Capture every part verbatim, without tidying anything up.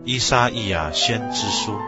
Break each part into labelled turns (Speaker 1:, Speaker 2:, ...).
Speaker 1: 依撒意亚先知书。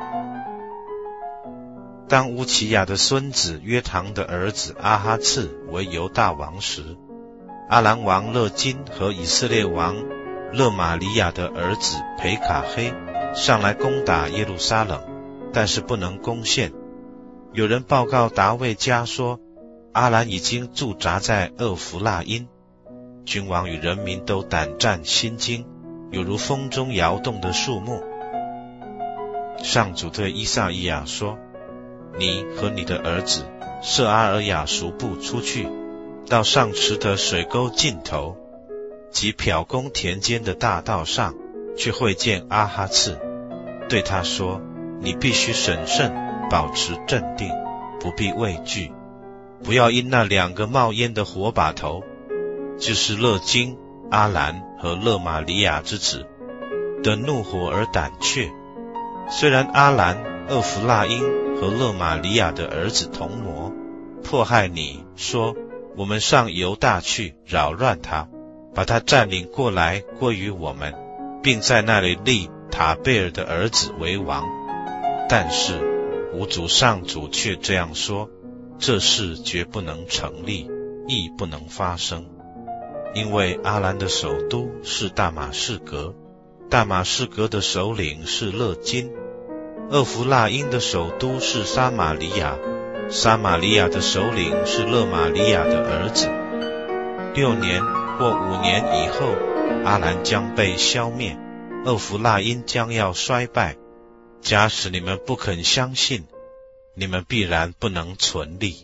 Speaker 1: 当乌齐亚的孙子约堂的儿子阿哈次为犹大王时，阿兰王勒金和以色列王勒玛利亚的儿子培卡黑上来攻打耶路撒冷，但是不能攻陷。有人报告达味家说，阿兰已经驻扎在厄弗拉因。君王与人民都胆战心惊，有如风中摇动的树木。上主对依撒意亚说，你和你的儿子舍阿尔雅熟布出去，到上池的水沟尽头及漂工田间的大道上去会见阿哈次，对他说，你必须审慎，保持镇定，不必畏惧，不要因那两个冒烟的火把头，就是勒金、阿兰和勒玛利亚之子的怒火而胆怯。虽然阿兰、厄弗拉因和勒玛利亚的儿子同谋迫害你，说我们上犹大去扰乱他，把他占领过来归于我们，并在那里立塔贝尔的儿子为王，但是吾主上主却这样说，这事绝不能成立，亦不能发生。因为阿兰的首都是大马士革，大马士革的首领是勒金，厄弗拉因的首都是撒玛利亚，撒玛利亚的首领是勒玛利亚的儿子。六年或五年以后，阿兰将被消灭，厄弗拉因将要衰败。假使你们不肯相信，你们必然不能存立。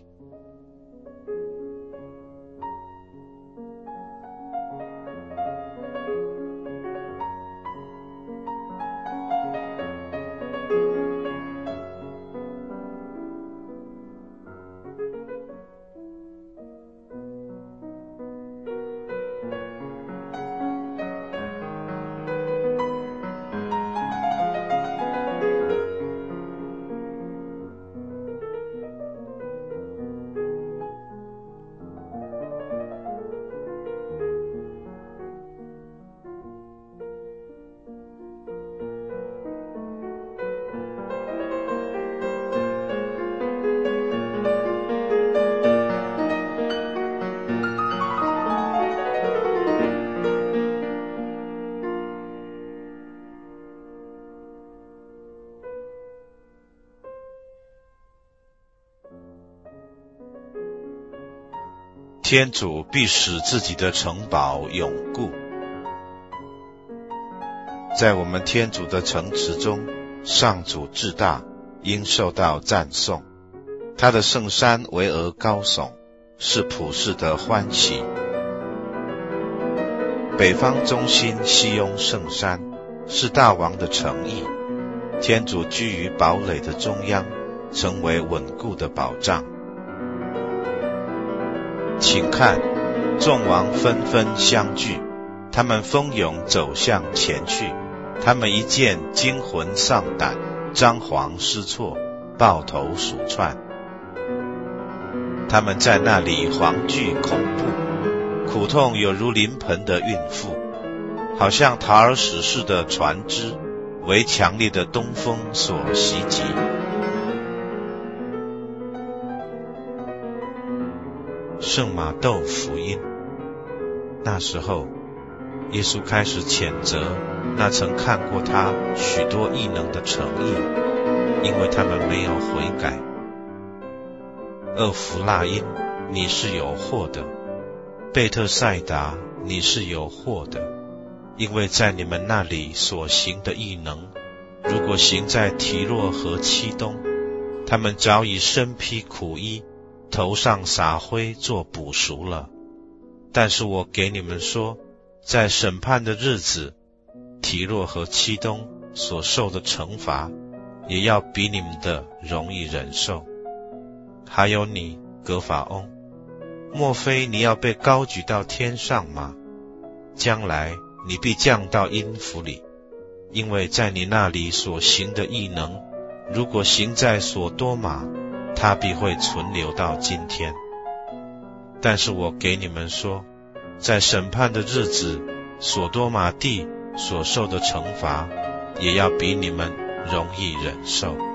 Speaker 1: 天主必使自己的城堡永固。在我们天主的城池中，上主至大，应受到赞颂。他的圣山巍峨高耸，是普世的欢喜。北方中心西雍圣山，是大王的诚意。天主居于堡垒的中央，成为稳固的保障。请看，众王纷纷相聚，他们蜂拥走向前去，他们一见惊魂丧胆，张皇失措，抱头鼠窜。他们在那里惶惧恐怖，苦痛有如临盆的孕妇，好像塔尔史式的船只为强烈的东风所袭击。圣马窦福音。那时候，耶稣开始谴责那曾看过他许多异能的城邑，因为他们没有悔改。厄弗拉因，你是有祸的；贝特赛达，你是有祸的，因为在你们那里所行的异能，如果行在提洛和漆东，他们早已身披苦衣，头上撒灰做补赎了。但是我给你们说，在审判的日子，提洛和漆东所受的惩罚，也要比你们的容易忍受。还有你，革法翁，莫非你要被高举到天上吗？将来你必降到阴府里，因为在你那里所行的异能，如果行在所多玛，他必会存留到今天。但是我给你们说，在审判的日子，所多玛地所受的惩罚， 也要比你们容易忍受。